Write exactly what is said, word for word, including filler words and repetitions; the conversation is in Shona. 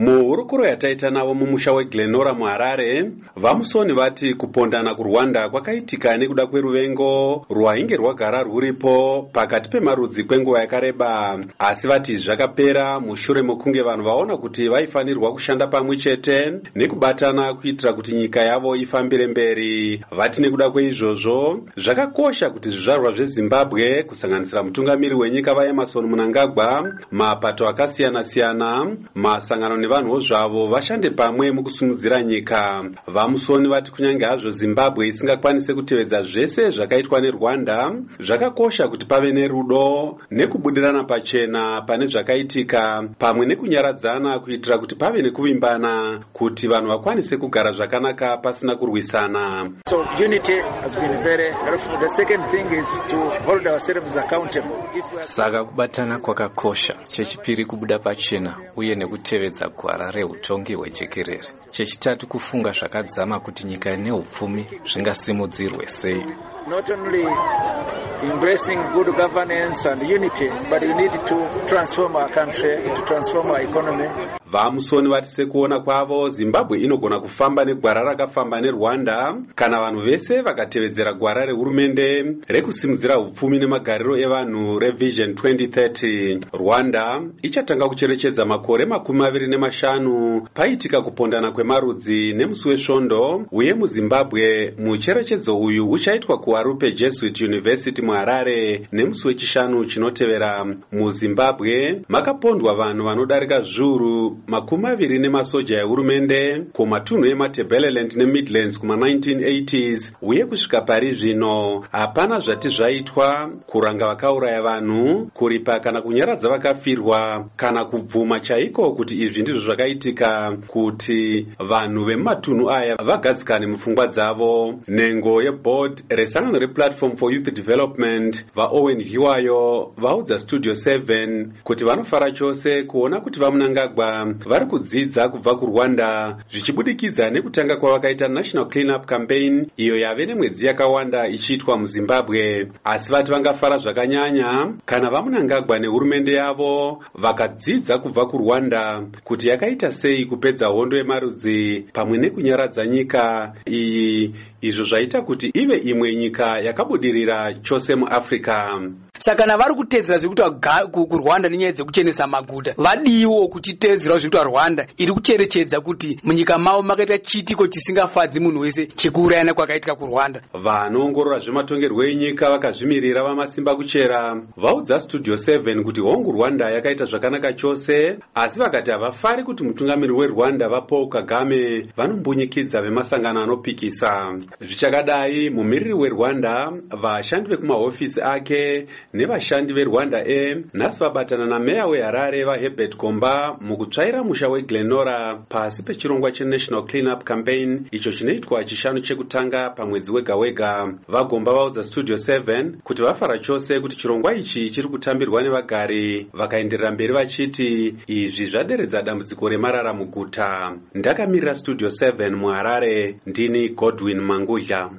Muhurukuro yataita navo mumusha weGlenora muHarare, vamusoni vati kupondana kuRwanda kwakaitika nekuda kweruvengo rwainge rwagara rwuripo pakati pemarudzi kwenguva yakareba, asi vati zvakapera mushure mekunge vanhu vaona kuti vaifanirwa kushanda pamwe chete nekubatana kuitira kuti nyika yavo ifambire mberi. Vati nekuda kweizvozvo zvakakosha kuti zvizvarwa zveZimbabwe kusanganisira mutungamiri wenyika vaEmmerson Mnangagwa, mapato akasiyana-siyana, masangano nevanhuwo zvavo vashande pamwe mukusimudzira nyika. Vamusoni vati kunyange hazvo Zimbabwe isingakwanise kutevedza zvese zvakaitwa neRwanda, zvakakosha kuti pave nerudo nekubudirana pachena pane zvakaitika pamwe nekunyaradzana kuitira kuti pave nekuvimbana kuti vanhu vakwanise kugara zvakanaka pasina kurwisana. So unity has been very helpful. The second thing is to hold ourselves accountable. Saka kubatana kwakakosha. Chechipiri kubuda pachena uye nekutevedza gwara reutongi hwejekerere. Chechitatu kufunga zvakadzama kuti nyika neupfumi zvingasimudzirwe sei. Not only embracing good governance and unity, but we need to transform our country, to transform our economy. Vamusoni vati sekuona kwavo Zimbabwe inogona kufamba negwara rakafamba neRwanda kana vanhu vese vakatevedzera gwara rehurumende rekusimudzira upfumi nemagariro evanhu reVision twenty thirty. Rwanda ichatanga kucherechedza makore makumi maviri nemashanu paitika kupondana kwemarudzi nemusi wesvondo, uye muZimbabwe mucherechedzo uyu uchaitwa kuHarupe Jesuit University muHarare nemusi wechishanu chinotevera. MuZimbabwe makapondwa vanhu vanodarika zviuru makumi maviri nemasoja ehurumende kumatunhu eMatabeleland neMidlands kuma nineteen eighties, uye kusvika pari zvino hapana zvati zvaitwa kuranga vakauraya vanhu, kuripa kana kunyaradza vakafirwa, kana kubvuma chaiko kuti izvi ndizvo zvakaitika kuti vanhu vemumatunhu aya vagadzikane mupfungwa dzavo. Nhengo yeboard resangano rePlatform for Youth Development vaOwen Hiwayo vaudza Studio seven kuti vanofara chose kuona kuti vaMnangagwa vari kudzidza kubva kuRwanda zvichibudikidza nekutanga kwavakaita National Cleanup Campaign iyo yave nemwedzi yakawanda ichiitwa muZimbabwe. Asi vati vangafara zvakanyanya kana vaMnangagwa nehurumende yavo vakadzidza kubva kuRwanda kuti yakaita sei kupedza hondo yemarudzi pamwe nekunyaradza nyika iyi, izvo zvaita kuti ive imwe nyika yakabudirira chose muAfrica. Saka kana vari kutedzera zvekuita kuRwanda nenyaya dzekuchenesa maguta, vadiwo kuchitedzera zvekuita Rwanda iri kucherechedza kuti munyika mavo makaita chiitiko chisingafadzi munhu wese chekuurayana kwakaitika kuRwanda. Vanoongorora zvematongerwo enyika vakazvimirira vamasimba kuchera vaudza Studio seven kuti hongu Rwanda yakaita zvakanaka chose, asi vakati havafari kuti mutungamiri weRwanda vaPaul Kagame vanombunyikidza vemasangano anopikisa. Zvichakadai, mumiriri weRwanda, vashandi vekumahofisi ake nevashandi veRwanda Air nhasi vabatana nameya weHarare vaHerbert Komba mukutsvaira musha weGlenora pasi pechirongwa cheNational Cleanup Campaign icho chinoitwa chishanu chekutanga pamwedzi wega wega. VaGomba vaudza Studio seven kuti vafara chose kuti chirongwa ichi chiri kutambirwa nevagari, vakaenderera mberi vachiti izvi zvaderedza dambudziko remarara muguta. Ndakamirira Studio seven muHarare, ndini Godwin Mangudya.